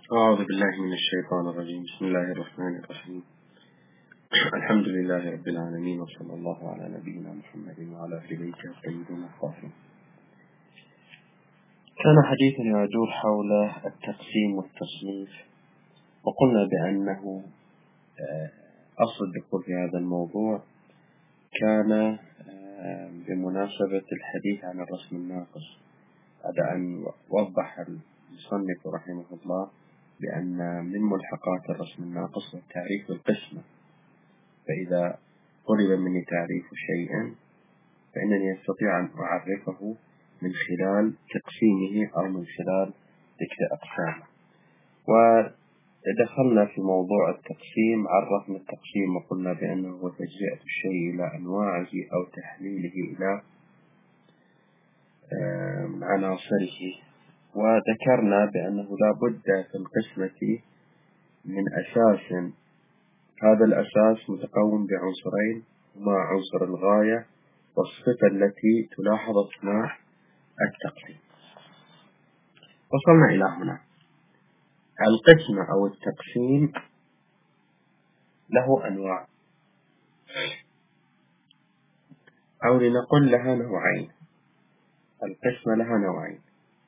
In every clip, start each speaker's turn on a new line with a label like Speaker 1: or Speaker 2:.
Speaker 1: أعوذ بالله من الشيطان الرجيم. بسم الله الرحمن الرحيم. الحمد لله رب العالمين، وصلى الله على نبينا محمد وعلى أهل بيته الطيبين الطاهرين. كان حديثنا يدور حول التقسيم والتصنيف، وقلنا بأنه أصل الدخول في هذا الموضوع كان بمناسبة الحديث عن الرسم الناقص، بعد أن وضح المصنف رحمه الله بأن من ملحقات الرسم الناقص هو تعريف القسمة، فإذا طلب مني تعريف شيئا فإنني أستطيع أن أعرفه من خلال تقسيمه أو من خلال ذكر أقسامه. ودخلنا في موضوع التقسيم، عرفنا التقسيم وقلنا بأنه هو تجزئة الشيء إلى أنواعه أو تحليله إلى عناصره، وذكرنا بأنه لا بد في القسمة من أساس، هذا الأساس متكون بعنصرين هما عنصر الغاية والصفة التي تلاحظ أثناء التقسيم. وصلنا إلى هنا. القسمة أو التقسيم له أنواع، أو لنقل لها نوعين. القسمة لها نوعين.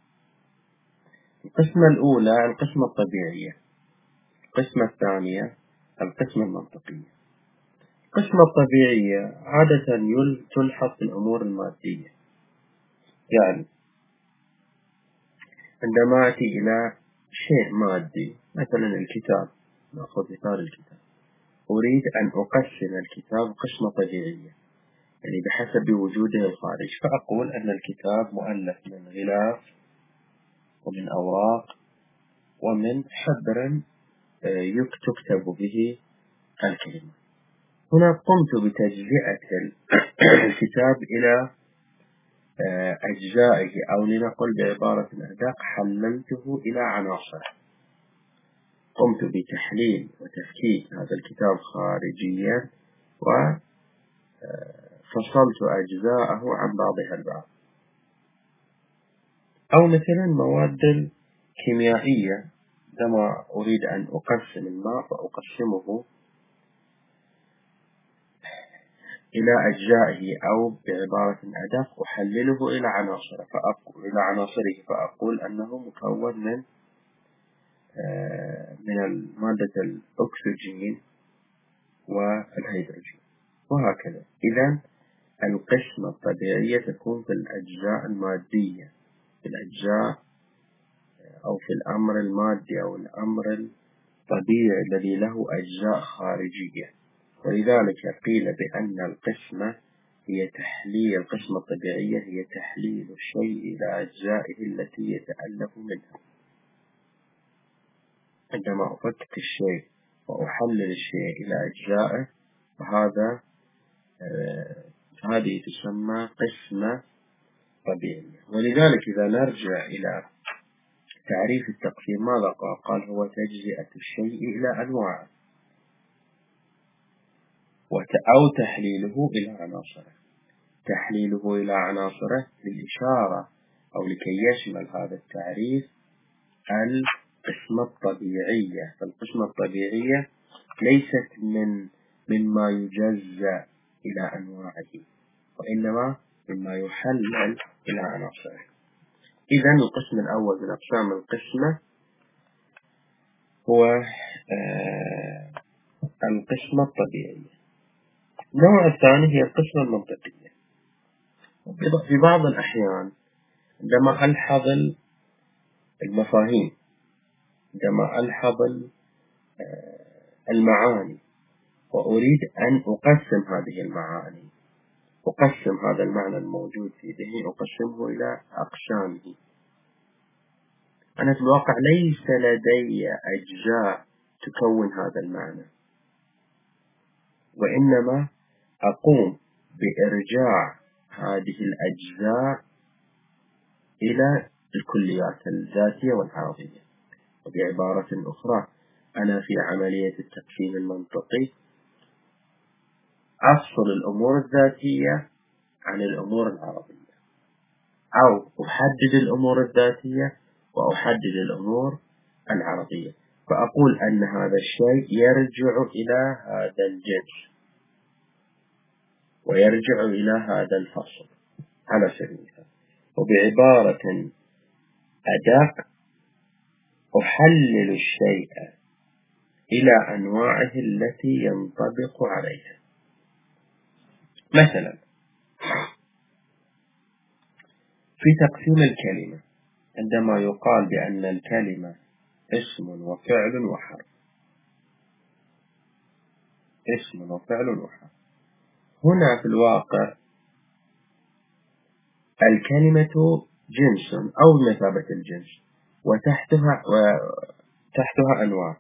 Speaker 1: القسمة الأولى القسمة الطبيعية، القسمة الثانية القسمة المنطقية. القسمة الطبيعية عادة تلحظ في الأمور المادية، يعني عندما أتي إلى شيء مادي مثلا الكتاب، نأخذ مثال الكتاب، أريد أن أقسم الكتاب قسمة طبيعية، يعني بحسب وجوده الخارج، فأقول أن الكتاب مؤلف من غلاف ومن أوراق ومن حبر تكتب به الكلمة. هنا قمت بتجزئة الكتاب إلى أجزائه، أو لنقل بعبارة أدق حللته إلى عناصر. قمت بتحليل وتفكيك هذا الكتاب خارجيا وفصلت أجزاءه عن بعضها البعض. أو مثلا المواد الكيميائية، عندما أريد أن أقسم الماء فأقسمه إلى أجزائه، أو بعبارة أدق أحلله إلى عناصره فأقول أنه مكون من المادة الأكسجين والهيدروجين، وهكذا. إذن القسمة الطبيعية تكون في الأجزاء المادية، في الأجزاء أو في الأمر المادي أو الأمر الطبيعي الذي له أجزاء خارجية. ولذلك قيل بأن القسمة القسمة الطبيعية هي تحليل الشيء إلى أجزائه التي يتألف منها. عندما أفكك الشيء وأحلل الشيء إلى أجزائه هذه تسمى قسمة طبيعية. ولذلك إذا نرجع إلى تعريف التقسيم ماذا قال؟ هو تجزئة الشيء إلى أنواع أو تحليله إلى عناصره. تحليله إلى عناصره للإشارة أو لكي يشمل هذا التعريف القسمة الطبيعية. فالقسمة الطبيعية ليست مما يجزأ إلى أنواعه، وإنما مما يحلل إلى عناصره. إذن القسم الأول من أقسام القسمة هو القسمة الطبيعية. النوع الثاني هي القسمة المنطقية. في بعض الأحيان عندما ألحظ المفاهيم، عندما ألحظ المعاني وأريد أن أقسم هذه المعاني، أقسم هذا المعنى الموجود في ذهني، أقسمه إلى أقسامه. أنا في الواقع ليس لدي أجزاء تكون هذا المعنى، وإنما أقوم بإرجاع هذه الأجزاء إلى الكليات الذاتية والعرضية. وبعبارة أخرى، أنا في عملية التقسيم المنطقي أفصل الأمور الذاتية عن الأمور العرضية، أو أحدد الأمور الذاتية وأحدد الأمور العربية، فأقول أن هذا الشيء يرجع إلى هذا الجنس ويرجع إلى هذا الفصل على سبيل المثال. وبعبارة أدق أحلل الشيء إلى أنواعه التي ينطبق عليها. مثلا في تقسيم الكلمة عندما يقال بأن الكلمة اسم وفعل وحرف، اسم وفعل وحرف، هنا في الواقع الكلمة جنس أو مثابة الجنس، وتحتها أنواع.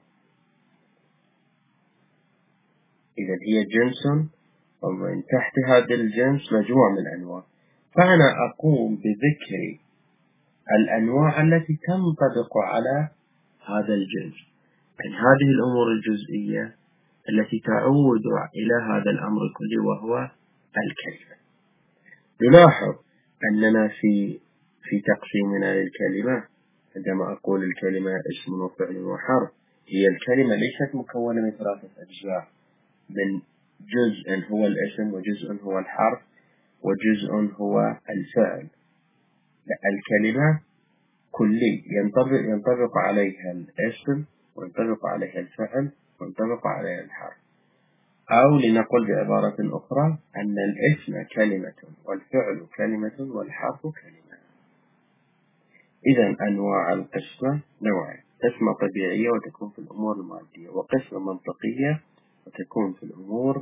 Speaker 1: إذا هي جنس ومن تحت هذا الجنس مجموعة من الأنواع، فأنا أقوم بذكر الأنواع التي تنطبق على هذا الجنس، من هذه الأمور الجزئية التي تعود إلى هذا الأمر كله وهو الكلمة. نلاحظ أننا في تقسيمنا للكلمة عندما أقول الكلمة اسم وفعل وحرف، هي الكلمة ليست مكونة من 3 أجزاء، من جزء هو الاسم وجزء هو الحرف وجزء هو الفعل. الكلمة كلي ينطبق عليها الاسم وينطبق عليها الفعل وينطبق عليها الحرف، أو لنقول بعبارة أخرى أن الاسم كلمة والفعل كلمة والحرف كلمة. إذن أنواع القسمة نوعين: قسمة طبيعية وتكون في الأمور المادية، وقسمة منطقية وتكون في الأمور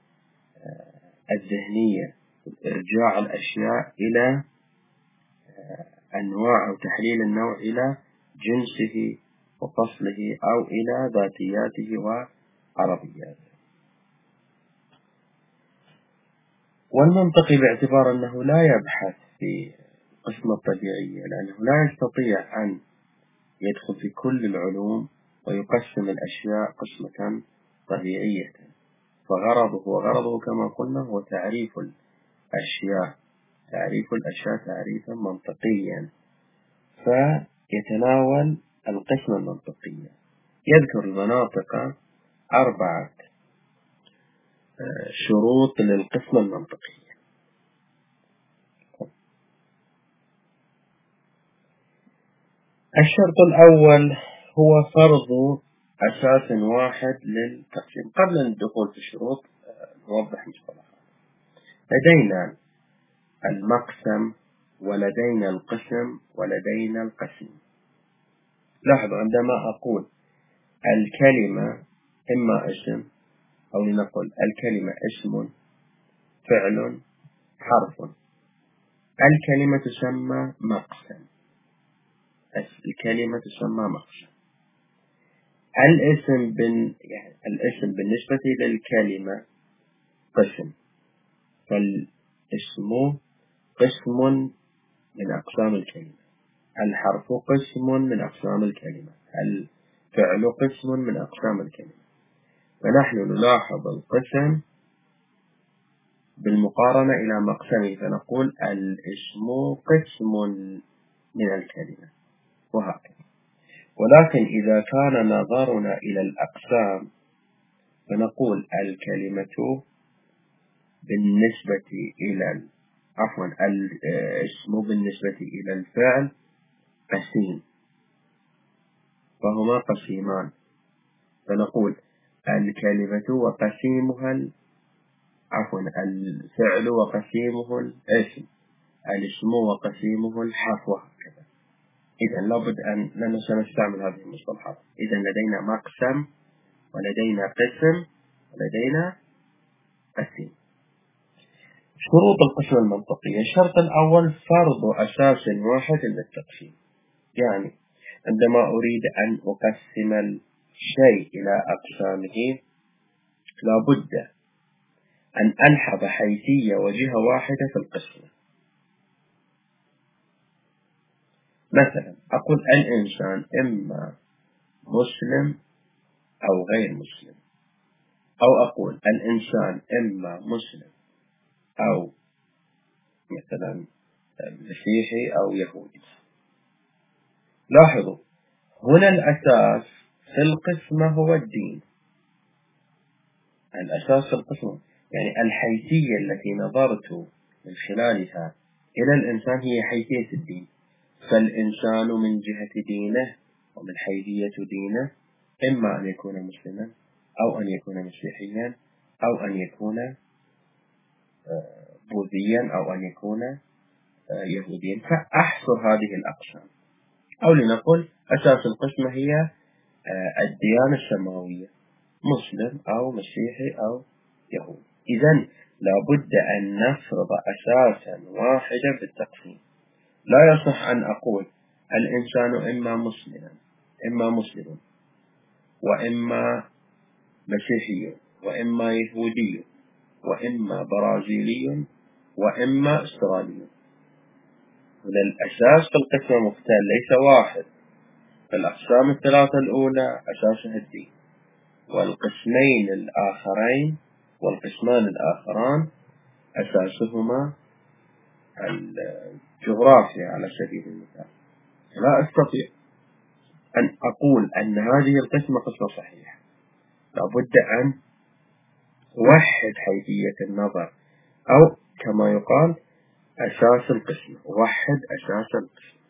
Speaker 1: الذهنية، إرجاع الأشياء إلى أنواع أو تحليل النوع إلى جنسه وفصله أو إلى ذاتياته وعربياته. والمنطقي باعتبار أنه لا يبحث في القسمة الطبيعية، لأنه لا يستطيع أن يدخل في كل العلوم ويقسم الأشياء قسمة طبيعية، وغرضه كما قلنا هو تعريف الأشياء تعريفا منطقيا، فيتناول القسمة المنطقية. يذكر المناطق 4 شروط للقسمة المنطقية. الشرط الأول هو فرض أساس واحد للتقسيم. قبل الدخول في الشروط نوضح مصطلحات. لدينا المقسم ولدينا القسم ولدينا القسيم. لاحظوا عندما أقول الكلمة إما اسم، أو لنقل الكلمة اسم فعل حرف، الكلمة تسمى مقسم. الكلمة تسمى مقسم. الاسم بالنسبة للكلمة قسم، فالاسم قسم من أقسام الكلمة، الحرف قسم من أقسام الكلمة، الفعل قسم من أقسام الكلمة. فنحن نلاحظ القسم بالمقارنة إلى مقسمه، فنقول الاسم قسم من الكلمة وهكذا. ولكن إذا كان نظرنا إلى الأقسام فنقول الكلمة بالنسبة إلى الاسم بالنسبة إلى الفعل قسيم، فهما قسيمان، فنقول الكلمة وقسيمها الفعل وقسيمه الاسم، الاسم وقسيمه الحرف وهكذا. إذا لابد أن سنستعمل هذه المصطلحات. إذا لدينا مقسم ولدينا قسم ولدينا قسيم. شروط القسمة المنطقية: الشرط الأول فرض أساس واحد للتقسيم، يعني عندما أريد أن أقسم الشيء إلى أقسامه لابد أن ألحظ حيثية وجهة واحدة في القسمة. مثلا أقول الإنسان إما مسلم أو غير مسلم، أو أقول الإنسان إما مسلم أو مثلا مسيحي أو يهودي. لاحظوا هنا الأساس في القسمة هو الدين. الأساس في القسمة يعني الحيثية التي نظرت من خلالها إلى الإنسان هي حيثية الدين. فالإنسان من جهة دينه ومن حيثية دينه إما أن يكون مسلما أو أن يكون مسيحيا أو أن يكون بوذيا أو أن يكون يهوديا. فأحصر هذه الأقسام، أو لنقل أساس القسمة هي الديانة السماوية، مسلم أو مسيحي أو يهودي. إذن لابد أن نفرض أساسا واحدا في التقسيم. لا يصح أن أقول الإنسان إما مسلم وإما مسيحي وإما يهودي وإما برازيلي وإما استرالي. الأساس في القسمة مختلف، ليس واحد. فالأقسام الثلاثة الأولى أساسها الدين، والقسمان الآخران أساسهما الجغرافيا على سبيل المثال. لا أستطيع أن أقول أن هذه القسمة قسمة صحيحة، لابد أن أوحد حيثية النظر، أو كما يقال أساس القسمة، أوحد أساس القسمة.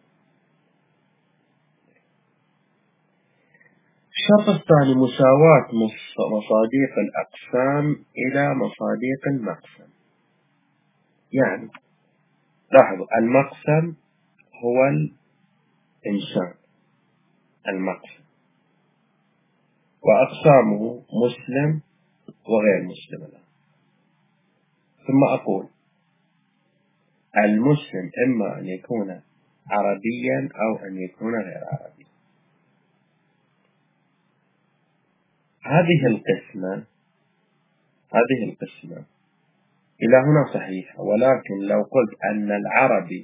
Speaker 1: الشرط الثاني مساواة مصاديق الأقسام إلى مصاديق المقسم. يعني لاحظوا، المقسم هو الإنسان، المقسم، وأقسامه مسلم وغير مسلم. ثم أقول المسلم إما أن يكون عربيا أو أن يكون غير عربي. هذه القسمة إلى هنا صحيحة، ولكن لو قلت أن العربي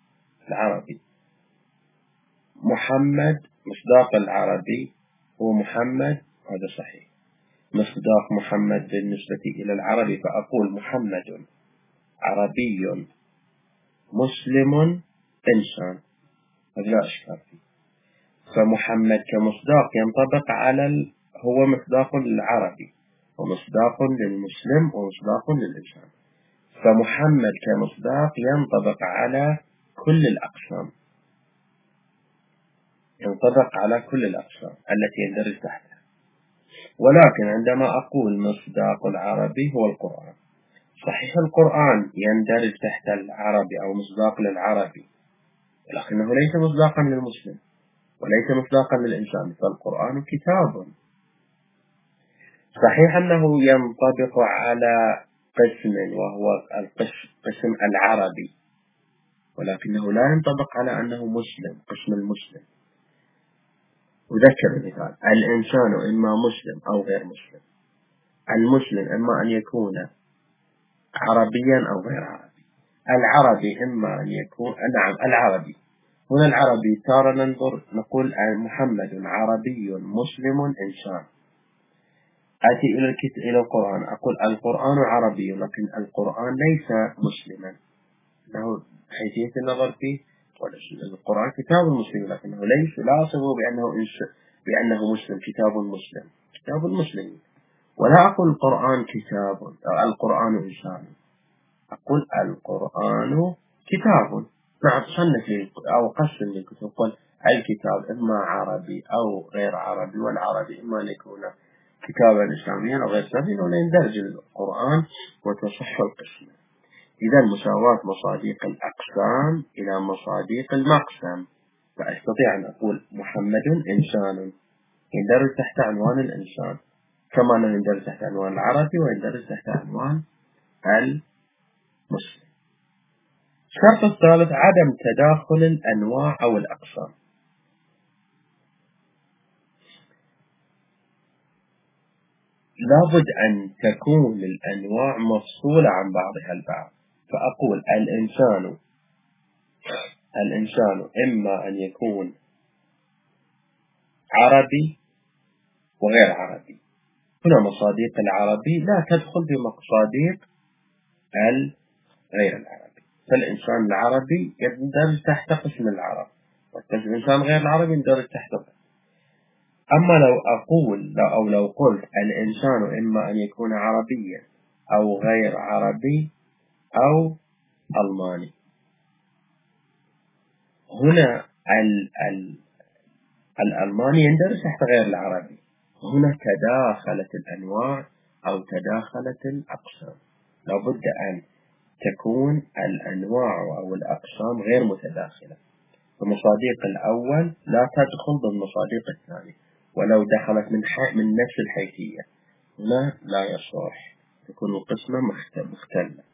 Speaker 1: محمد، مصداق العربي هو محمد، هذا صحيح. مصداق محمد بالنسبة إلى العربي فأقول محمد عربي مسلم إنسان، هذا لا إشكال فيه. فمحمد كمصداق ينطبق على هو مصداق للعربي ومصداق للمسلم ومصداق للإنسان. فمحمد كمصداق ينطبق على كل الأقسام، التي يندرج تحتها. ولكن عندما أقول مصداق العربي هو القرآن، صحيح القرآن يندرج تحت العربي أو مصداق للعربي، ولكنه ليس مصداقا للمسلم وليس مصداقا للإنسان، فالقرآن كتاب. صحيح أنه ينطبق على قسم وهو القسم العربي، ولكنه لا ينطبق على أنه مسلم، قسم المسلم. أذكر المثال: الإنسان إما مسلم أو غير مسلم. المسلم إما أن يكون عربيا أو غير عربي. العربي إما أن يكون العربي. هنا العربي تارة نقول محمد عربي مسلم إنسان. آتي إلى القرآن أقول القرآن عربي، لكن القرآن ليس مسلما، له حيثية النظر فيه. القرآن كتاب مسلم، لكنه لا أصفه بأنه مسلم، كتاب مسلم. ولا أقول القرآن كتاب أو القرآن إنسان، أقول القرآن كتاب. نعم، صنف لي أو قسم لي كتب، قل الكتاب إما عربي أو غير عربي، والعربي إما أن يكون كتابا إسلاميا أو غير إسلاميا، ولا يندرج القرآن وتصح القسمة. إذا مساواة مصاديق الأقسام إلى مصاديق المقسم، فأستطيع أن أقول محمد إنسان يندرج تحت عنوان الإنسان، كما أنه يندرج تحت عنوان العربي ويندرج تحت عنوان المسلم. الشرط الثالث عدم تداخل الأنواع أو الأقسام. لابد أن تكون الأنواع مفصولة عن بعضها البعض. فأقول الإنسان إما أن يكون عربي وغير عربي. هنا مصاديق العربي لا تدخل بمصاديق غير العربي. فالإنسان العربي يندرج تحت قسم العرب، والإنسان غير العربي يندرج تحت أما لو قلت الإنسان إما أن يكون عربيا أو غير عربي أو ألماني، هنا الألماني يندرس تحت غير العربي. هنا تداخلت الأنواع أو تداخلت الأقسام. لابد أن تكون الأنواع أو الأقسام غير متداخلة. المصادق الأول لا تدخل بالمصادق الثاني، ولو دخلت من نفس الحيثية هنا لا يصح، تكون القسمة مختلة.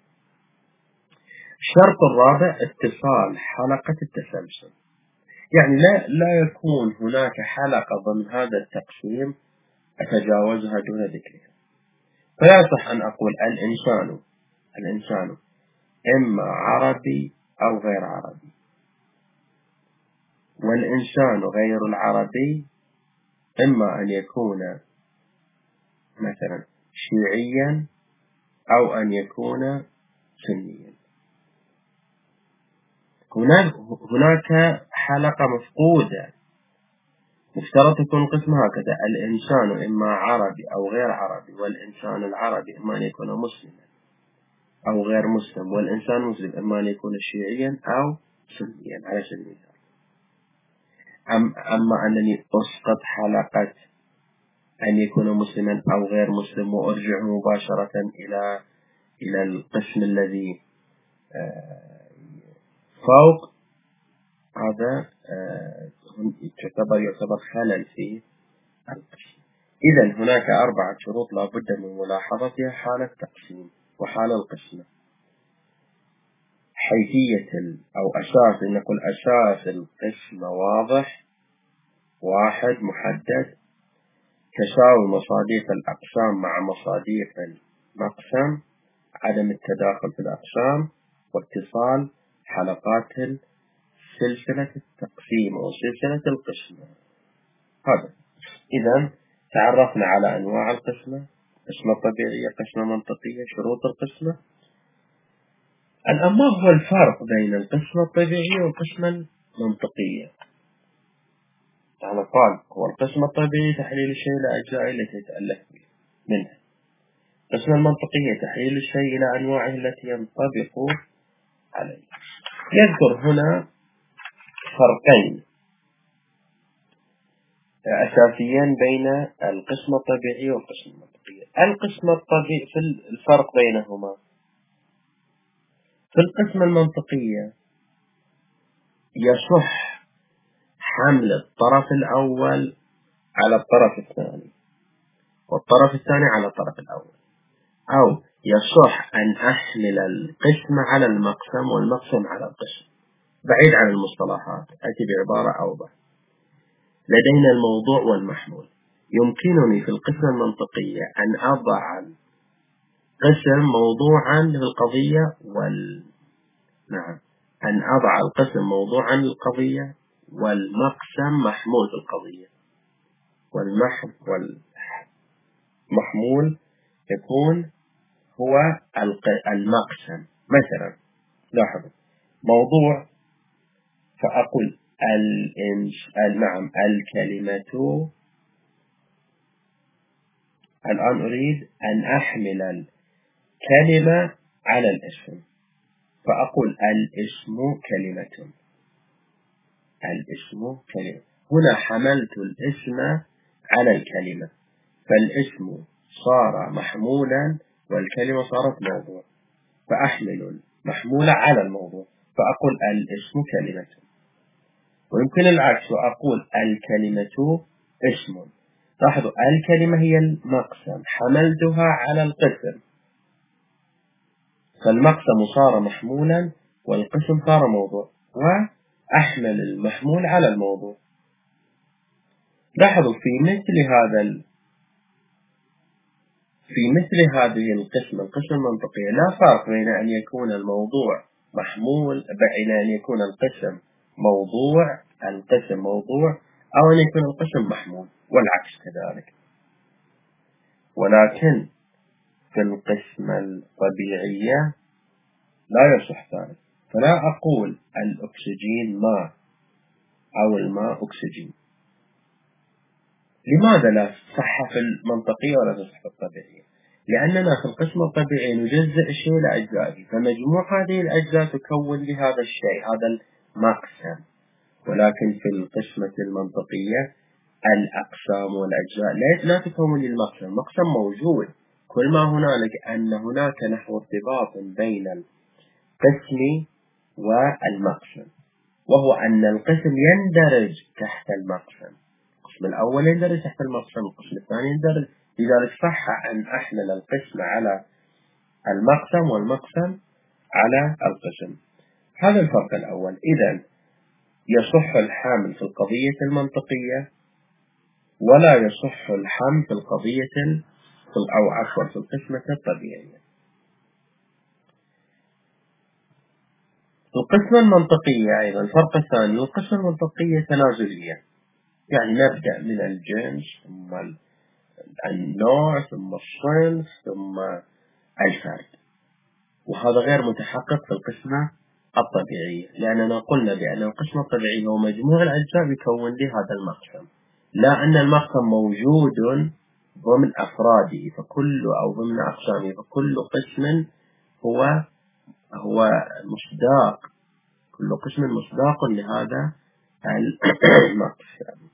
Speaker 1: الشرط الرابع اتصال حلقة التسلسل، يعني لا يكون هناك حلقة ضمن هذا التقسيم أتجاوزها دون ذكرها. فلا يصح أن أقول الإنسان إما عربي أو غير عربي، والإنسان غير العربي إما أن يكون مثلا شيعيا أو أن يكون سنيا. هناك حلقة مفقودة، مفترض تكون قسم هكذا: الإنسان إما عربي أو غير عربي، والإنسان العربي إما أن يكون مسلما أو غير مسلم، والإنسان المسلم إما أن يكون شيعيا أو سنيا على سبيل المثال. أما أنني أسقط حلقة أن يكون مسلما أو غير مسلم وأرجع مباشرة إلى القسم الذي فوق، هذا يعتبر خلل في القسم. إذن هناك 4 شروط لا بد من ملاحظتها حال التقسيم وحال القسمة. حيثية أو أساس، نقول أساس القسمة واضح، 1 محدد، تساوي مصادق الأقسام مع مصادق المقسم، عدم التداخل في الأقسام، واتصال حلقات سلسلة التقسيم أو سلسلة القسمة. هذا. إذن تعرفنا على أنواع القسمة: قسمة طبيعية، قسمة منطقية، شروط القسمة. الآن ما هو الفرق بين القسمة الطبيعية والقسمة المنطقية؟ يعني قال هو القسمة الطبيعية تحليل الشيء إلى أجزائه التي يتألف منها، القسمة المنطقية تحليل الشيء إلى أنواعه التي ينطبق عليه. يذكر هنا فرقين أساسيين بين القسمة الطبيعية والقسمة المنطقية. القسمة الطبيعية في الفرق بينهما: في القسمة المنطقية يصح حمل الطرف الأول على الطرف الثاني، والطرف الثاني على الطرف الأول، أو يصح أن أحمل القسم على المقسم والمقسم على القسم. بعيد عن المصطلحات، أتي بعبارة أوضح: لدينا الموضوع والمحمول. يمكنني في القسمة المنطقية أن أضع القسم موضوعا للقضية أن أضع القسم موضوعا للقضية والمقسم محمول في القضية، والمحمول يكون هو المقسم. مثلا لاحظوا موضوع، فأقول الكلمة. الآن أريد أن أحمل الكلمة على الاسم، فأقول الاسم كلمة. هنا حملت الاسم على الكلمة، فالاسم صار محمولا والكلمة صارت موضوع، فأحمل المحمول على الموضوع، فأقول الاسم كلمة. ويمكن العكس، وأقول الكلمة اسم. لاحظوا الكلمة هي المقسم، حملتها على القسم، فالمقسم صار محمولا والقسم صار موضوع، وأحمل المحمول على الموضوع. لاحظوا في مثل هذه القسمة المنطقية لا فرق بين أن يكون الموضوع محمول، بين أن يكون القسم موضوع أو أن يكون القسم محمول، والعكس كذلك. ولكن في القسمة الطبيعية لا يصح ذلك، فلا أقول الأكسجين ماء أو الماء أكسجين. لماذا لا تصح في المنطقية ولا تصح في الطبيعية؟ لأننا في القسمة الطبيعية نجزء الشيء لأجزائه، فمجموع هذه الأجزاء تكون لهذا الشيء، هذا المقسم. ولكن في القسمة المنطقية الأقسام والأجزاء لا تكون للمقسم، المقسم موجود، كل ما هنالك أن هناك نحو ارتباط بين القسم والمقسم، وهو أن القسم يندرج تحت المقسم. القسم الأول يندرج تحت المقسم، القسم الثاني يندرج، لذلك صح أن أحمل القسم على المقسم والمقسم على القسم. هذا الفرق الأول. إذن يصح الحمل في القضية المنطقية ولا يصح الحمل في القضية أو عفوا في القسمة الطبيعية. القسمة المنطقية أيضا الفرق الثاني، القسمة المنطقية تنازلية، يعني نبدأ من الجنس ثم النوع ثم الصنف ثم الفرد، وهذا غير متحقق في القسمة الطبيعية، لأننا قلنا بأن القسمة الطبيعية هو مجموع الأجزاء يكون لي هذا المقسم، لا أن المقسم موجود ضمن أفراده فكل أو ضمن أقسامه، فكل قسم هو مصداق، كل قسم مصداق لهذا المقسم.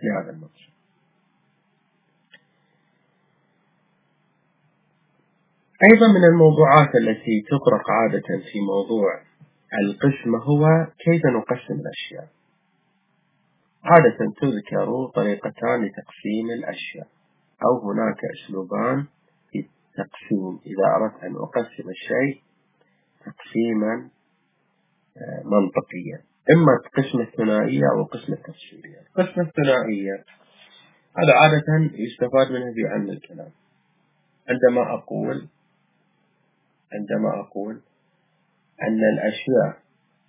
Speaker 1: أيضا من الموضوعات التي تطرق عادة في موضوع القسم هو كيف نقسم الأشياء. عادة تذكر طريقتان لتقسيم الأشياء، أو هناك أسلوبان في التقسيم إذا أردت أن أقسم الشيء تقسيما منطقيا، إما القسمة الثنائية أو القسمة التفصيلية. القسمة الثنائية هذا عادة يستفاد منها في علم الكلام، عندما أقول أن الأشياء،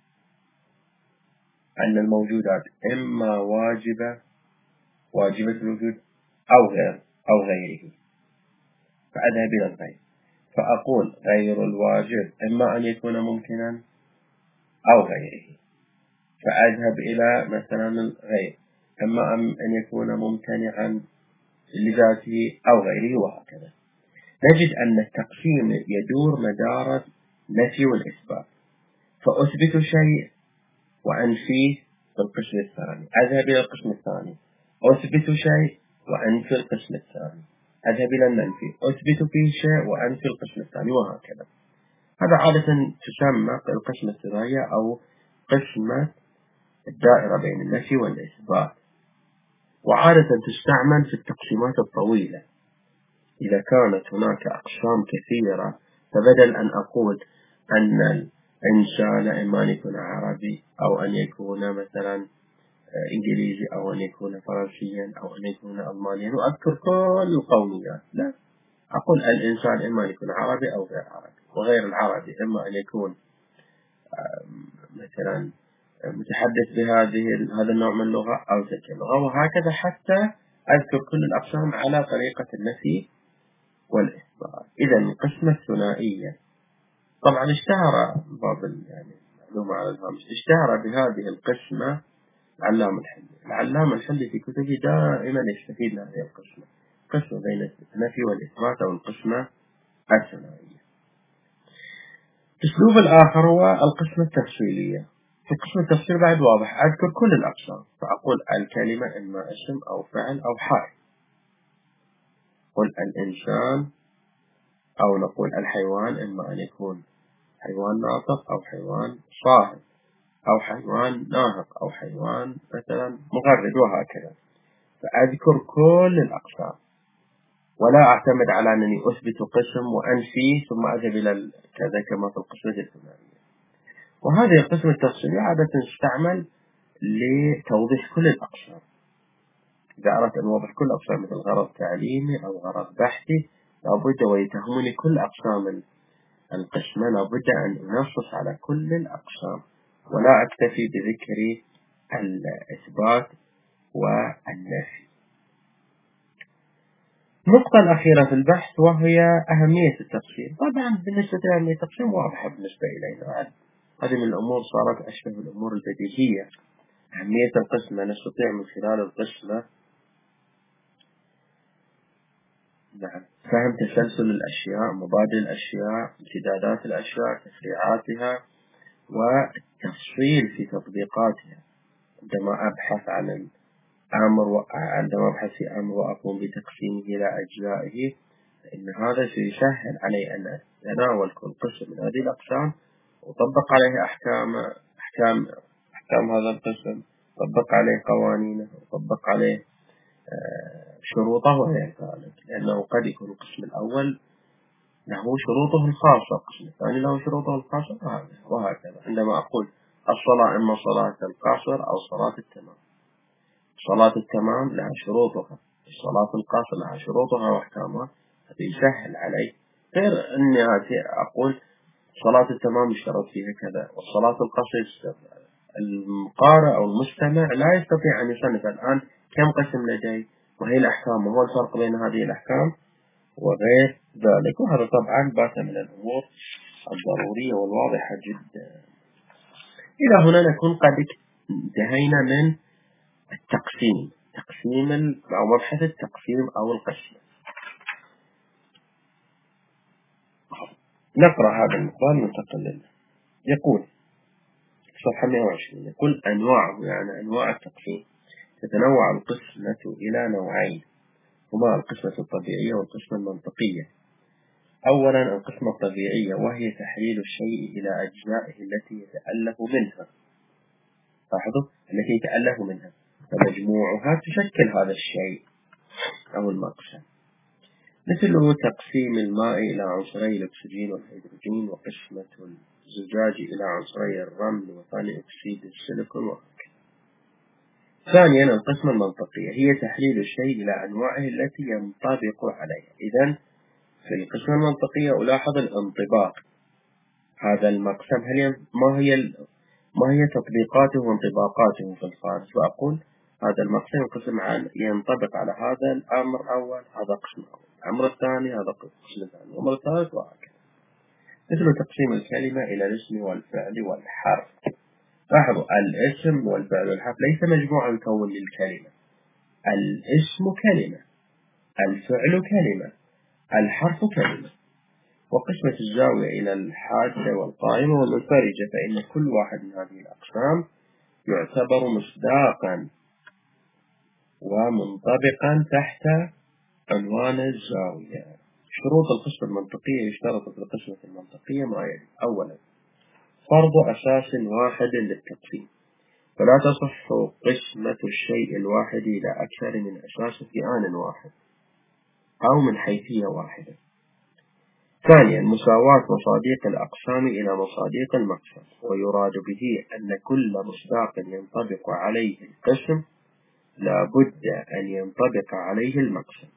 Speaker 1: أن الموجودات إما واجبة الوجود أو غيره، فأذهب إلى الغير، فأقول غير الواجب إما أن يكون ممكنا أو غيره، فأذهب إلى مثلا الغير إما أن يكون ممتنعا لذاته أو غيره، وهكذا. نجد أن التقسيم يدور مدار النفي والإثبات، فأثبت شيء وأنفيه في القسم الثاني، أذهب إلى القسم الثاني، أثبت شيء وأنفي القسم الثاني، أذهب إلى المنفي، أثبت فيه شيء وأنفي القسم الثاني، وهكذا. هذا عادة تسمى القسمة الثنائية أو قسمة الدائرة بين النفي والإثبات، وعادة تستعمل في التقسيمات الطويلة إذا كانت هناك أقسام كثيرة، فبدل أن أقول أن الإنسان إما أن يكون عربي أو أن يكون مثلا إنجليزي أو أن يكون فرنسيا أو أن يكون ألمانيا وأذكر كل القوميات، لا، أقول الإنسان إما أن يكون عربي أو غير عربي، وغير العربي إما أن يكون مثلا متحدث هذا النوع من اللغة أو تلك اللغة، وهكذا حتى أذكر كل الأقسام على طريقة النفي والإثبات. إذا القسمة الثنائية طبعا اشتهر باب يعني معلومة على الهامش، اشتهر بهذه القسمة العلامة الحلي في كتبه دائما يستفيد من هذه القسمة، قسمة بين النفي والإثبات أو القسمة الثنائية. الأسلوب الآخر هو القسمة التفصيلية. في القسم التفصيلي بعد واضح، أذكر كل الأقسام، فأقول الكلمة إما اسم أو فعل أو حال، قل الإنسان أو نقول الحيوان إما أن يكون حيوان ناطق أو حيوان صاهر أو حيوان ناهق أو حيوان مثلا مغرد، وهكذا. فأذكر كل الأقسام ولا أعتمد على أنني أثبت قسم وأنفي ثم أذهب إلى كذا كما في القسمة الثنائية. وهذه القسمة التفصيلية عادة تستعمل لتوضيح كل الأقسام. إذا أردت أن أوضح كل الأقسام مثل غرض تعليمي أو غرض بحثي، لابد ويتهمني كل أقسام القسمة، لابد أن أنصص على كل الأقسام ولا أكتفي بذكر الإثبات والنفي. النقطة الأخيرة في البحث وهي أهمية التقسيم. طبعا بالنسبة لأهمية التقسيم واضحة بالنسبة إلينا، هذه من الأمور صارت أشبه بالأمور البديهية. أهمية القسمة نستطيع من خلال القسمة نعم. فهم تسلسل الأشياء، مبادئ الأشياء، امتدادات الأشياء، تفريعاتها، والتفصيل في تطبيقاتها. عندما أبحث عن عندما أبحث في أمر وأقوم بتقسيمه إلى أجزائه، فإن هذا سيسهل علي أن أتناول كل قسم من هذه الأقسام وطبق عليه أحكام هذا القسم، طبق عليه قوانينه، وطبق عليه شروطه وغير ذلك. لأنه قد يكون القسم الأول له شروطه الخاصة، القسم الثاني له شروطه الخاصة، وهكذا. عندما أقول الصلاة إما صلاة القاصر أو صلاة التمام، صلاة التمام لها شروطها، الصلاة القاصر لها شروطها وأحكامها. هذا يسهل علي، غير أني أقول صلاة التمام يشترط فيها كذا والصلاة القاصر. القارئ أو المستمع لا يستطيع أن يصنف الآن كم قسم لدي، وهي الأحكام، وهو الفرق بين هذه الأحكام وغير ذلك. وهذا طبعا بات من الأمور الضرورية والواضحة جدا. إلى هنا نكون قد انتهينا من تقسيم أو مبحث التقسيم أو القسم. نقرأ هذا المقال ننتقل. يقول صفحة 120، يقول أنواعه، يعني أنواع التقسيم. تتنوع القسمة إلى نوعين، هما القسمة الطبيعية والقسمة المنطقية. أولا القسمة الطبيعية، وهي تحليل الشيء إلى أجزائه التي يتألف منها. لاحظوا التي يتألف منها، فمجموعها تشكل هذا الشيء أو المقسم. مثل تقسيم الماء إلى عنصري الأكسجين والهيدروجين، وقسمة الزجاج إلى عنصري الرمل وثاني أكسيد السيليكون وهكذا. ثانيا القسمة المنطقية، هي تحليل الشيء إلى أنواعه التي ينطبق عليها. إذن في القسمة المنطقية ألاحظ الانطباق. هذا المقسم ما هي تطبيقاته وانطباقاته في الخارج، وأقول هذا المقسم ينقسم ينطبق على هذا الأمر الأول، هذا قسم أول، الأمر الثاني هذا قسم ثاني، الأمر الثالث وهكذا. مثل تقسيم الكلمة إلى الاسم والفعل والحرف. لاحظوا الاسم والفعل والحرف ليس مجموعة يكون للكلمة. الاسم كلمة، الفعل كلمة، الحرف كلمة. وقسمة الزاوية إلى الحادة والقائمة والمنفرجة، فإن كل واحد من هذه الأقسام يعتبر مصداقا ومنطبقا تحت عنوان الزاوية. شروط القسمة المنطقية. يشترط في القسمة المنطقية ما يلي: أولا فرض أساس واحد للتقسيم، فلا تصح قسمة الشيء الواحد إلى أكثر من أساس في آن واحد أو من حيثية واحدة. ثانيا مساواة مصاديق الأقسام إلى مصاديق المقسم، ويراد به أن كل مصداق ينطبق عليه القسم لا بد أن ينطبق عليه المقسم.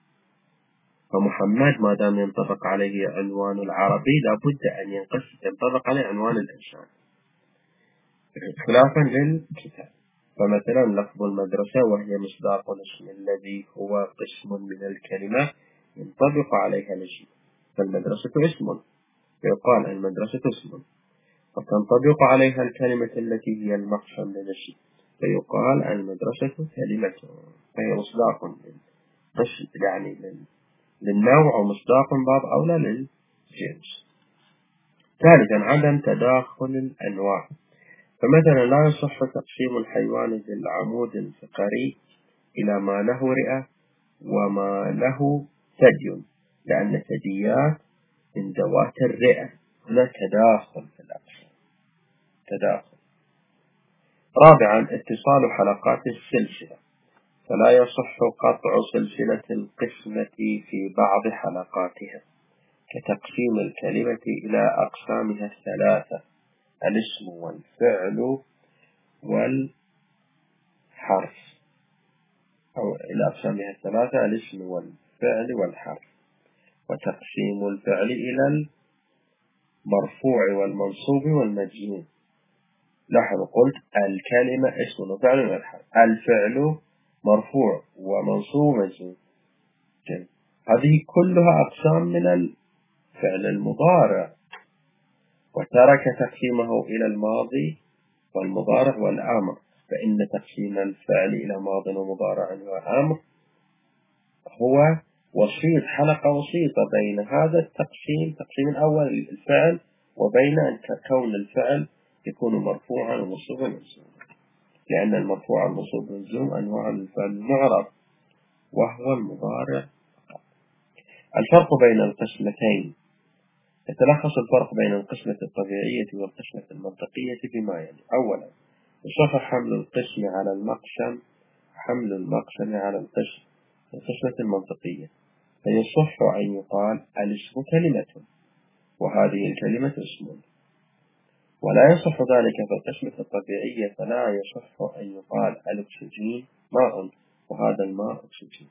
Speaker 1: فمحمد ما دام ينطبق عليه عنوان العربي لا بد أن ينطبق عليه عنوان الإنسان، خلافا للكتاب. فمثلا لفظ المدرسة وهي مصداق الاسم الذي هو قسم من الكلمة ينطبق عليها الاسم، فالمدرسة اسم، فيقال المدرسة اسم. وتنطبق عليها الكلمة التي هي المقسم للاسم، فيقال المدرسة كلمة، فهي مصداق يعني للنوع، ومصداق باب أولى للجنس. ثالثا عدم تداخل الأنواع. فمثلا لا يصح تقسيم الحيوان ذي العمود الفقري إلى ما له رئة وما له ثدي، لأن الثدييات من ذوات الرئة. هنا تداخل في الأقسام، تداخل. رابعا اتصال حلقات السلسلة، فلا يصح قطع سلسلة القسمة في بعض حلقاتها، كتقسيم الكلمة إلى أقسامها الثلاثة: الاسم والفعل والحرف، أو إلى أقسامها الثلاثة: الاسم والفعل والحرف. وتقسيم الفعل إلى المرفوع والمنصوب والمجزوم. لاحظوا قلت الكلمة اسم وفعل والحرف، الفعل مرفوع ومنصوب ومجزوم. هذه كلها أقسام من الفعل المضارع. وترك تقسيمه إلى الماضي والمضارع والأمر، فإن تقسيم الفعل إلى ماض ومضارع وأمر هو وسيط، حلقة وسيطة بين هذا التقسيم الأول الفعل، وبين أن كون الفعل يكون مرفوعا ومنصوبا ومجزوما، لأن المرفوع والمنصوب والمجزوم أنواع الفعل المعرب وهو المضارع. الفرق بين القسمتين: يتلخص الفرق بين القسمة الطبيعية والقسمة المنطقية بما يلي: أولا، يصح حمل القسم على المقسم، حمل المقسم على القسمة المنطقية، فيصح أن يقال الاسم كلمة، وهذه الكلمة اسم، ولا يصح ذلك في القسمة الطبيعية، فلا يصح أن يقال الأكسجين ماء، وهذا الماء أكسجين،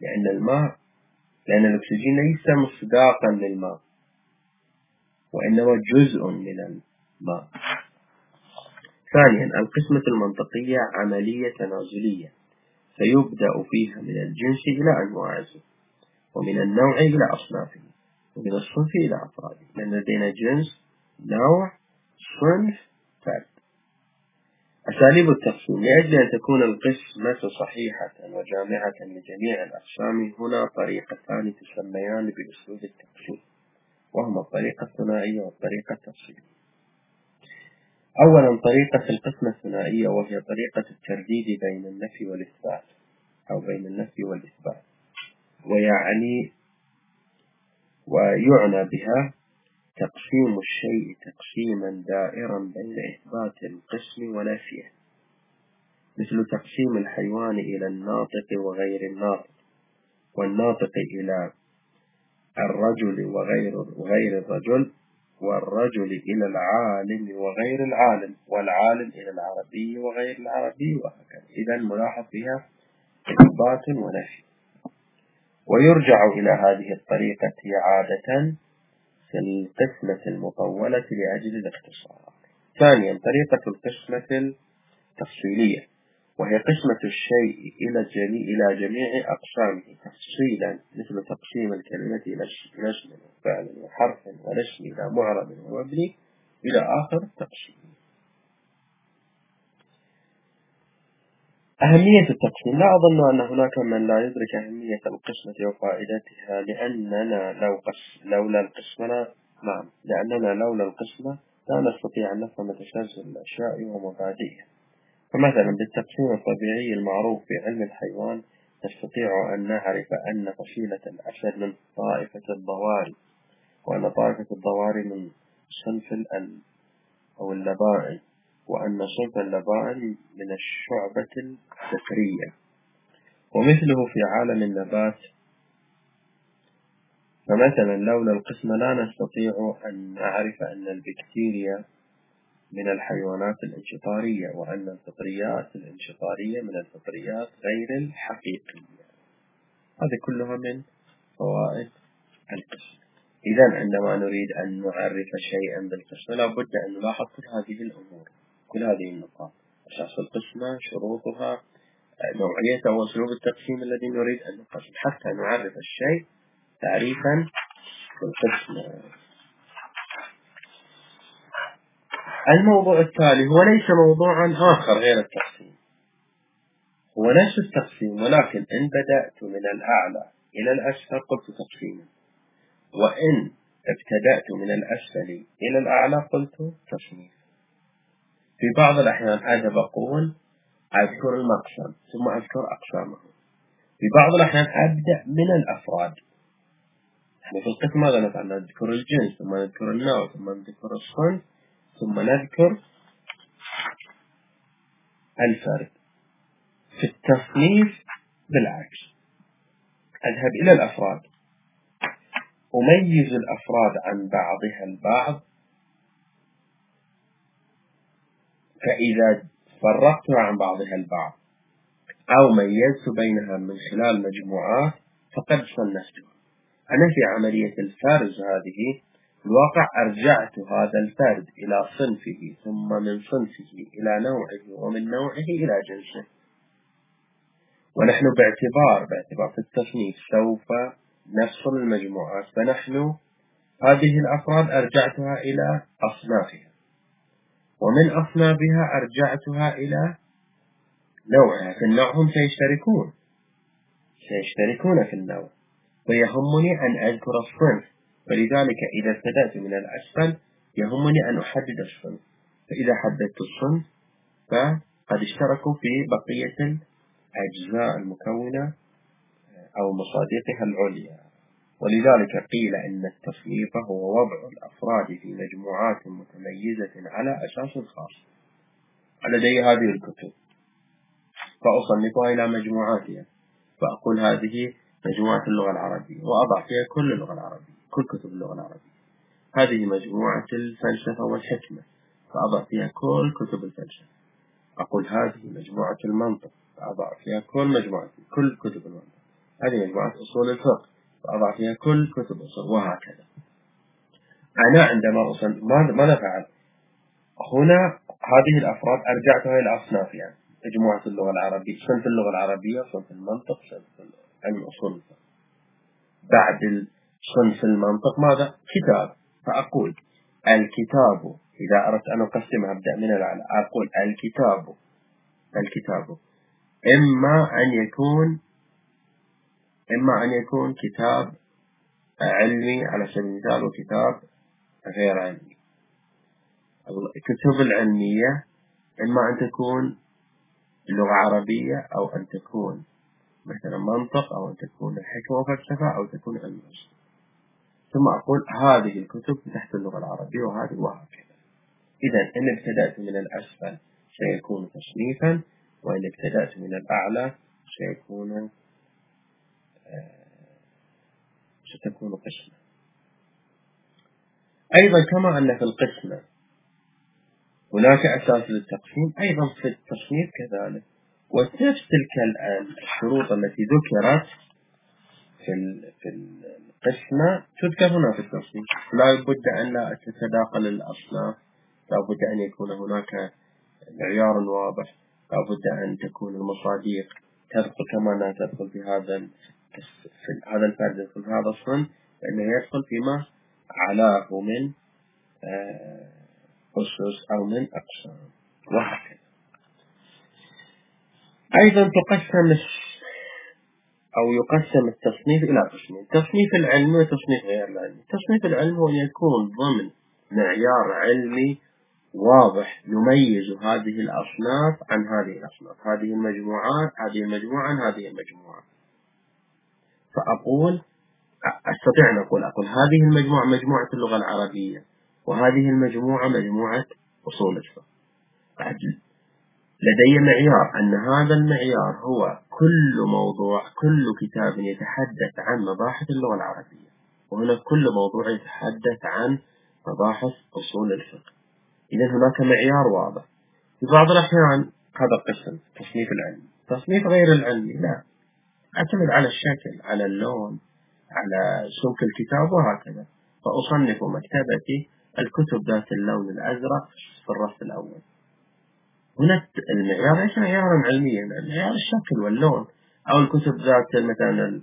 Speaker 1: لأن الأكسجين ليس مصداقا للماء، وإنما جزء من الماء. ثانيا، القسمة المنطقية عملية تنازلية، فيبدأ فيها من الجنس إلى أنواعه، ومن النوع إلى أصنافه، ومن الصنف إلى أفراده، لأن لدينا جنس، نوع، صنف، فرد. أساليب التقسيم: لأجل أن تكون القسمة صحيحة وجامعة لجميع الأقسام، هنا طريقتان تسميان بأسلوب التقسيم، وهما الطريقة الثنائية والطريقة التفصيلية. أولا، طريقة القسمة الثنائية، وهي طريقة الترديد بين النفي والإثبات، أو بين النفي والإثبات، ويعنى بها تقسيم الشيء تقسيما دائرا بين إثبات القسم ونفيه، مثل تقسيم الحيوان إلى الناطق وغير الناطق، والناطق إلى الرجل وغير الرجل، والرجل إلى العالم وغير العالم، والعالم إلى العربي وغير العربي، وهكذا. إذا ملاحظ فيها إثبات ونفي. ويرجع إلى هذه الطريقة عادة في القسمة المطولة لأجل الاختصار. ثانيا، طريقة القسمة التفصيلية، وهي قسمة الشيء إلى جميع أقسامه تفصيلا، مثل تقسيم الكلمة إلى اسم وفعل وحرف ورسم، إلى معرب ومبني، إلى آخر تقسيم. أهمية التقسيم: لا أظن أن هناك من لا يدرك أهمية القسمة وفائدتها، لأننا لولا القسمة لا نستطيع أن نفهم تسلسل الأشياء ومبادئها. فمثلا بالتقسيم الطبيعي المعروف في علم الحيوان نستطيع أن نعرف أن فصيلة الأسد من طائفة الضواري، وأن طائفة الضواري من صنف أو اللبائن، وأن صنف اللبائن من الشعبة الذكرية. ومثله في عالم النبات، فمثلا لولا القسمة لا نستطيع أن نعرف أن البكتيريا من الحيوانات الانشطارية، وأن الفطريات الانشطارية من الفطريات غير الحقيقية. هذه كلها من فوائد القسم. إذن عندما نريد أن نعرف شيئا بالقسمة لا بد أن نلاحظ كل هذه الأمور، كل هذه النقاط: أساس القسمة، شروطها، نوعية وأسلوب التقسيم الذي نريد أن نقسم، حتى نعرف الشيء تعريفا بالقسمة. الموضوع التالي هو ليس موضوعا آخر غير التقسيم، هو نفس التقسيم، ولكن إن بدأت من الأعلى إلى الأسفل قلت تقسيما، وإن ابتدأت من الأسفل إلى الأعلى قلت تصنيف. في بعض الأحيان أنا بقول أذكر المقسم ثم أذكر أقسامه، في بعض الأحيان أبدأ من الأفراد. يعني في القسم ماذا نفعل؟ نذكر الجنس، ثم نذكر النوع، ثم نذكر الصنف، ثم نذكر الفرد. في التصنيف بالعكس، أذهب إلى الأفراد، أميز الأفراد عن بعضها البعض، فإذا فرقتها عن بعضها البعض أو ميزت بينها من خلال مجموعات فقد صنفتها. أنا في عملية الفرز هذه الواقع أرجعت هذا الفرد إلى صنفه، ثم من صنفه إلى نوعه، ومن نوعه إلى جنسه. ونحن باعتبار في التصنيف سوف نفصل المجموعات، فنحن هذه الأفراد أرجعتها إلى أصنافها، ومن أصنافها أرجعتها إلى نوعها. في النوع هم سيشتركون في النوع، فيهمني أن أذكر الصنف، فلذلك إذا ابتدأت من الأسفل يهمني أن أحدد الصنف، فإذا حددت الصنف فقد اشتركوا في بقية الأجزاء المكونة أو مصادقها العليا. ولذلك قيل إن التصنيف هو وضع الأفراد في مجموعات متميزة على أساس خاص. لدي هذه الكتب فأصنفها إلى مجموعاتها، فأقول هذه مجموعة اللغة العربية وأضع فيها كل اللغة العربية، كل كتب اللغة العربية. هذه مجموعة الفلسفة والحكمة، فأضع فيها كل كتب الفلسفة. أقول هذه مجموعة المنطق، فأضع فيها كل كتب المنطق. هذه مجموعة أصول الفقه، فأضع فيها كل كتب أصول، وهكذا. أنا عندما ماذا فعل؟ هنا هذه الأفراد أرجعتها إلى أصناف، يعني مجموعة اللغة العربية، صنف اللغة العربية، صنف المنطق، صنف علم أصول الفقه. بعد صنف المنطق ماذا؟ كتاب، فأقول الكتاب. إذا أردت أن أقسمها أبدأ من الأعلى، أقول الكتاب إما أن يكون كتاب علمي على سبيل المثال وكتاب غير علمي. الكتب العلمية إما أن تكون لغة عربية أو أن تكون مثلا منطق أو أن تكون حكمة وفلسفة أو تكون علم أصول. ثم أقول هذه الكتب تحت اللغة العربية وهذه وهكذا. إذا إن ابتدأت من الأسفل سيكون تصنيفا، وإن ابتدأت من الأعلى ستكون قسمة. أيضا كما أن في القسمة هناك أساس للتقسيم، أيضا في التصنيف كذلك. ونفس تلك الشروط التي ذكرت في القسمة تذكر هنا في التصنيف. لا بد أن لا تتداخل الأصناف، لا بد أن يكون هناك معيار واضح، لا بد أن تكون المصادق تدخل كما أنها تدخل في هذا الفرد، يدخل في هذا الصنف، فإنه يدخل فيما علاه من أسس أو من أقسام، وهكذا. أيضا يقسم التصنيف إلى قسمين: تصنيف العلمي وتصنيف غير العلمي. تصنيف العلمي هو يكون ضمن معيار علمي واضح يميز هذه الأصناف عن هذه الأصناف، هذه المجموعة عن هذه المجموعة. فأقول أستطيع أن أقول هذه المجموعة مجموعة اللغة العربية، وهذه المجموعة مجموعة أصول الفقه. لدي معيار، أن هذا المعيار هو كل كتاب يتحدث عن مباحث اللغة العربية، وهنا كل موضوع يتحدث عن مباحث أصول الفقه. إذن هناك معيار واضح. في بعض الأحيان هذا قسم تصنيف العلم. تصنيف غير العلمي لا، أعتمد على الشكل، على اللون، على سمك الكتاب وهكذا. فأصنف مكتبتي الكتب ذات اللون الأزرق في الرف الأول. هنا المعيار ليس معيارا علميا، معيار الشكل واللون. أو الكتب ذات مثلا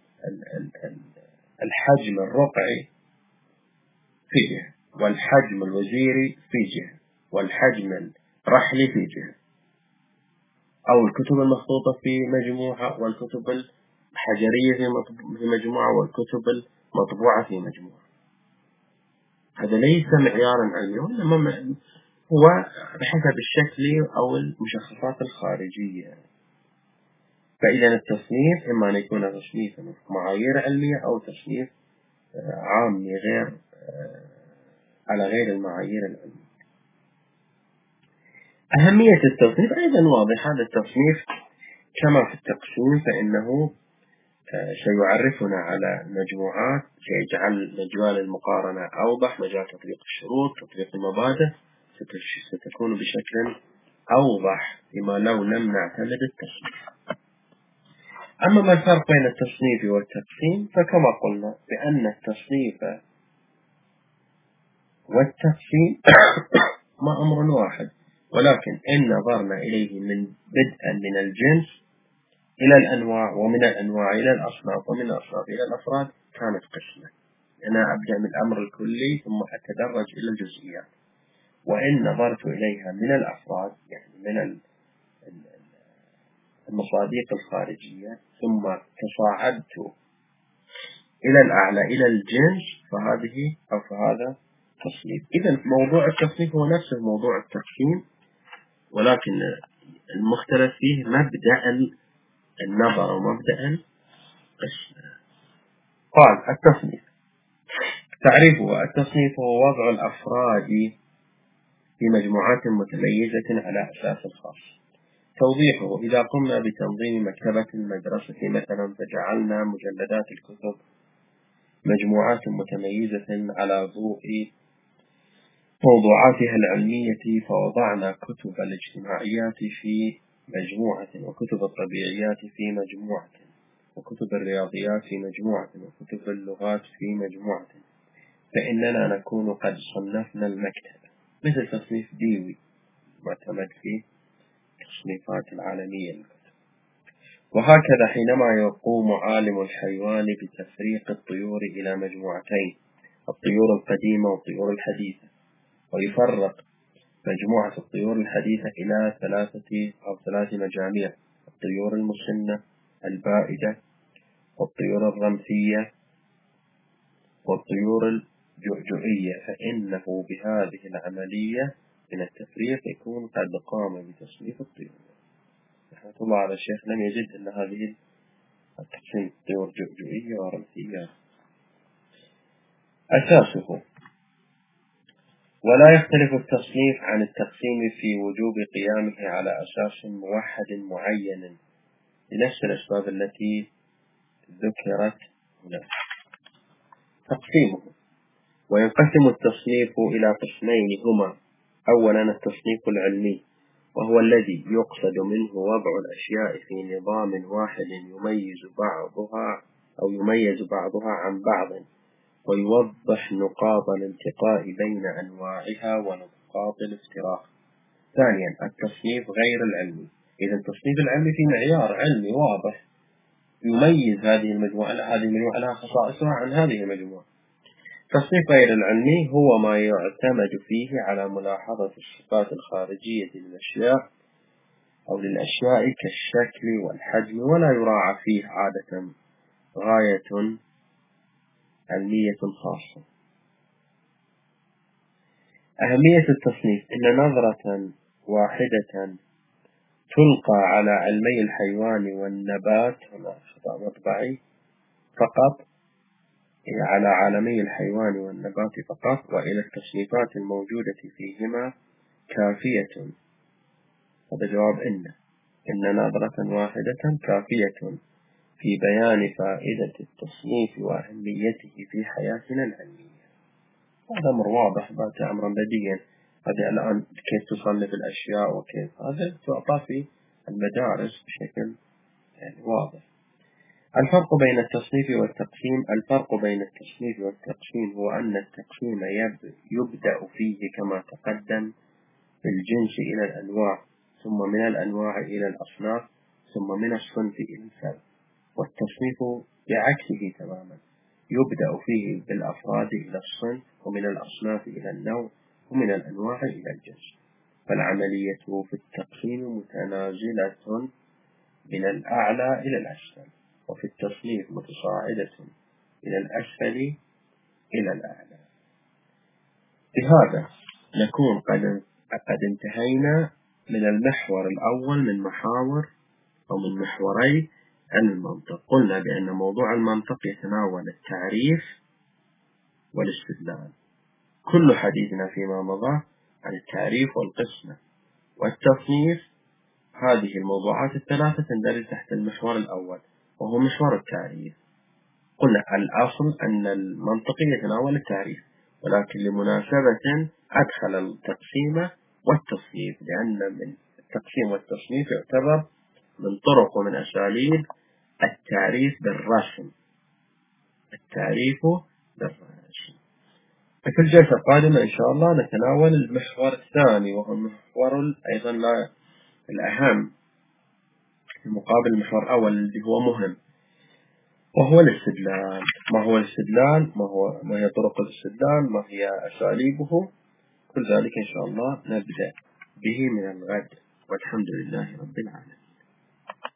Speaker 1: الحجم الرقعي في جهة، والحجم الوزيري في جهة، والحجم الرحلي في جهة. أو الكتب المخطوطة في مجموعة، والكتب الحجرية في مجموعة، والكتب المطبوعة في مجموعة. هذا ليس معيارا علميا، وإنما هو بحسب الشكل أو المشخصات الخارجية. فإذا التصنيف إما أن يكون تصنيفا معايير علمية أو تصنيف عامي على غير المعايير العلمية. أهمية التصنيف أيضا واضحة. هذا التصنيف كما في التقسيم فإنه سيعرفنا على مجموعات، سيجعل مجال المقارنة أوضح، مجال تطبيق الشروط، تطبيق المبادئ ستكون بشكل أوضح فيما لو لم نعتمد التصنيف. أما ما الفرق بين التصنيف والتقسيم، فكما قلنا بأن التصنيف والتقسيم ما أمر واحد، ولكن إن نظرنا إليه بدءا من الجنس إلى الأنواع، ومن الأنواع إلى الأصناف، ومن الأصناف إلى الأفراد، كانت قسمة. أنا أبدأ من الأمر الكلي ثم أتدرج إلى الجزئيات. وإن نظرت إليها من الأفراد، يعني من المصادق الخارجية، ثم تصاعدت إلى الأعلى إلى الجنس فهذه أو فهذا تصنيف. إذا موضوع التصنيف هو نفسه موضوع التقسيم، ولكن المختلف فيه مبدأ النظر ومبدأ القسم. قال التصنيف تعريفه: التصنيف هو وضع الأفراد في مجموعات متميزة على أساس خاص. توضيحه: إذا قمنا بتنظيم مكتبة المدرسة مثلا فجعلنا مجلدات الكتب مجموعات متميزة على ضوء موضوعاتها العلمية، فوضعنا كتب الاجتماعيات في مجموعة، وكتب الطبيعيات في مجموعة، وكتب الرياضيات في مجموعة، وكتب اللغات في مجموعة، فإننا نكون قد صنفنا المكتبة، مثل تصنيف ديوي معتمد في التصنيفات العالمية للكتب. وهكذا حينما يقوم عالم الحيوان بتفريق الطيور إلى مجموعتين، الطيور القديمة والطيور الحديثة، ويفرق مجموعة الطيور الحديثة إلى ثلاث مجاميع: الطيور المسنة، البائدة، والطيور الرمثية، والطيور الجعجعية، فإنه بهذه العملية من التفريق يكون قد قام بتصنيف الطيور. رحمة الله على الشيخ لم يجد أن هذه التقسيم طيور جعجعية ورمثية. أساسه: ولا يختلف التصنيف عن التقسيم في وجوب قيامه على أساس موحد معين لنفس الأسباب التي ذكرت هنا. تقسيمه: وينقسم التصنيف إلى قسمين هما: أولا التصنيف العلمي، وهو الذي يقصد منه وضع الأشياء في نظام واحد يميز بعضها عن بعض، ويوضح نقاط الالتقاء بين أنواعها ونقاط الافتراق. ثانيا التصنيف غير العلمي. إذا التصنيف العلمي في معيار علمي واضح يميز هذه المجموعة لها خصائصها عن هذه المجموعة. التصنيف غير العلمي هو ما يعتمد فيه على ملاحظة الصفات الخارجية للأشياء أو للأشياء كالشكل والحجم، ولا يراعى فيه عادة غاية علمية خاصة. أهمية التصنيف: إن نظرة واحدة تلقى على علمي الحيوان والنبات فقط، على عالمي الحيوان والنبات فقط، وإلى التصنيفات الموجودة فيهما كافية. هذا جواب إن نظرة واحدة كافية في بيان فائدة التصنيف وأهميته في حياتنا العلمية. هذا أمر واضح، بات أمرا بديهيا. هذا الآن كيف تصنف الأشياء وكيف هذا تعطى في المدارس بشكل واضح. الفرق بين التصنيف والتقسيم: الفرق بين التصنيف والتقسيم هو أن التقسيم يبدأ فيه كما تقدم بالجنس إلى الأنواع، ثم من الأنواع إلى الأصناف، ثم من الصنف إلى الفرد. والتصنيف بعكسه تماما، يبدأ فيه بالأفراد إلى الصنف، ومن الأصناف إلى النوع، ومن الأنواع إلى الجنس. فالعملية في التقسيم متنازلة من الأعلى إلى الأسفل، وفي التصنيف متصاعدة من الأسفل إلى الأعلى. بهذا نكون قد انتهينا من المحور الأول من محاور أو من محوري المنطق. قلنا بأن موضوع المنطق يتناول التعريف والاستدلال. كل حديثنا فيما مضى عن التعريف والقسمة والتصنيف. هذه الموضوعات الثلاثة تندرج تحت المحور الأول وهو محور التعريف. قلنا الأصل أن المنطق يتناول التعريف، ولكن لمناسبة أدخل التقسيم والتصنيف، لأن من التقسيم والتصنيف يعتبر من طرق ومن أساليب التعريف بالرسم. في الجلسة القادمة إن شاء الله نتناول المحور الثاني، وهو المحور أيضا الأهم في مقابل المحور الأول الذي هو مهم، وهو الاستدلال. ما هو الاستدلال؟ ما هي طرق الاستدلال؟ ما هي أساليبه؟ كل ذلك إن شاء الله نبدأ به من الغد، والحمد لله رب العالمين.